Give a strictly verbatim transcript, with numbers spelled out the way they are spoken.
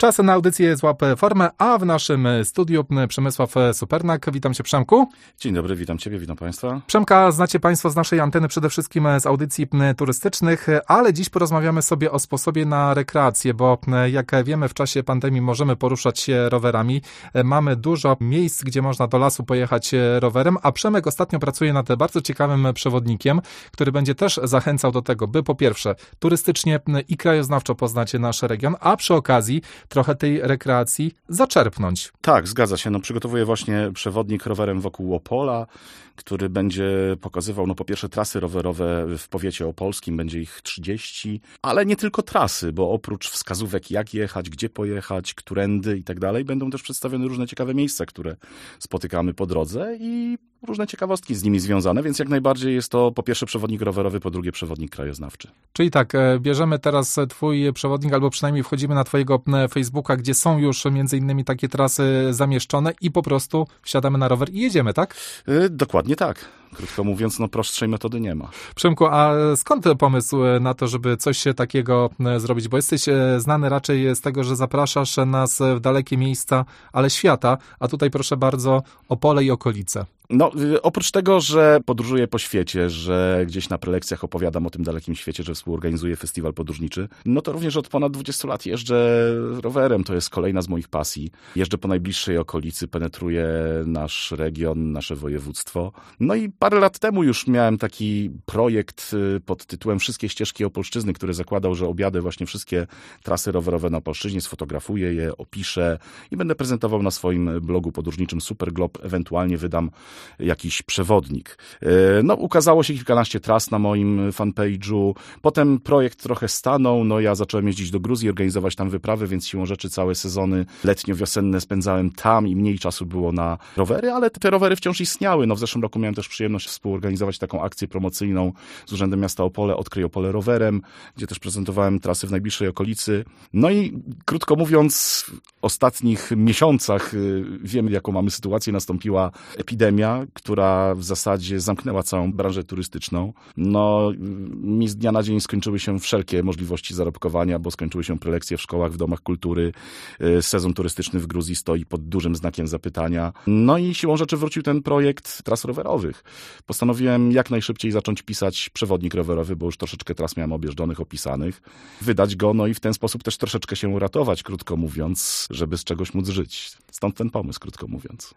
Czas na audycję Złap Formę, a w naszym studiu Przemysław Supernak. Witam cię, Przemku. Dzień dobry, witam ciebie, witam państwa. Przemka znacie państwo z naszej anteny przede wszystkim z audycji turystycznych, ale dziś porozmawiamy sobie o sposobie na rekreację, bo jak wiemy, w czasie pandemii możemy poruszać się rowerami. Mamy dużo miejsc, gdzie można do lasu pojechać rowerem, a Przemek ostatnio pracuje nad bardzo ciekawym przewodnikiem, który będzie też zachęcał do tego, by po pierwsze turystycznie i krajoznawczo poznać nasz region, a przy okazji trochę tej rekreacji zaczerpnąć. Tak, zgadza się. No, przygotowuję właśnie przewodnik rowerem wokół Opola, który będzie pokazywał, no po pierwsze trasy rowerowe w powiecie opolskim, będzie ich trzydzieści, ale nie tylko trasy, bo oprócz wskazówek jak jechać, gdzie pojechać, którędy i tak dalej, będą też przedstawione różne ciekawe miejsca, które spotykamy po drodze i różne ciekawostki z nimi związane, więc jak najbardziej jest to po pierwsze przewodnik rowerowy, po drugie przewodnik krajoznawczy. Czyli tak, bierzemy teraz twój przewodnik, albo przynajmniej wchodzimy na twojego Facebooka, gdzie są już między innymi takie trasy zamieszczone i po prostu wsiadamy na rower i jedziemy, tak? Yy, dokładnie tak. Krótko mówiąc, no prostszej metody nie ma. Przemku, a skąd pomysł na to, żeby coś takiego zrobić? Bo jesteś znany raczej z tego, że zapraszasz nas w dalekie miejsca, ale świata, a tutaj proszę bardzo Opole i okolice. No, oprócz tego, że podróżuję po świecie, że gdzieś na prelekcjach opowiadam o tym dalekim świecie, że współorganizuję festiwal podróżniczy, no to również od ponad dwudziestu lat jeżdżę rowerem, to jest kolejna z moich pasji. Jeżdżę po najbliższej okolicy, penetruję nasz region, nasze województwo. No i parę lat temu już miałem taki projekt pod tytułem Wszystkie ścieżki Opolszczyzny, który zakładał, że objadę właśnie wszystkie trasy rowerowe na Opolszczyźnie, sfotografuję je, opiszę i będę prezentował na swoim blogu podróżniczym Superglob, ewentualnie wydam jakiś przewodnik. No, ukazało się kilkanaście tras na moim fanpage'u. Potem projekt trochę stanął. No, ja zacząłem jeździć do Gruzji, organizować tam wyprawy, więc siłą rzeczy całe sezony letnio-wiosenne spędzałem tam i mniej czasu było na rowery, ale te rowery wciąż istniały. No, w zeszłym roku miałem też przyjemność współorganizować taką akcję promocyjną z Urzędem Miasta Opole, Odkryj Opole rowerem, gdzie też prezentowałem trasy w najbliższej okolicy. No i krótko mówiąc, w ostatnich miesiącach wiemy, jaką mamy sytuację. Nastąpiła epidemia, która w zasadzie zamknęła całą branżę turystyczną. No, mi z dnia na dzień skończyły się wszelkie możliwości zarobkowania, bo skończyły się prelekcje w szkołach, w domach kultury. Sezon turystyczny w Gruzji stoi pod dużym znakiem zapytania. No i siłą rzeczy wrócił ten projekt tras rowerowych. Postanowiłem jak najszybciej zacząć pisać przewodnik rowerowy, bo już troszeczkę tras miałem objeżdżonych, opisanych. Wydać go, no i w ten sposób też troszeczkę się uratować, krótko mówiąc, żeby z czegoś móc żyć. Stąd ten pomysł, krótko mówiąc.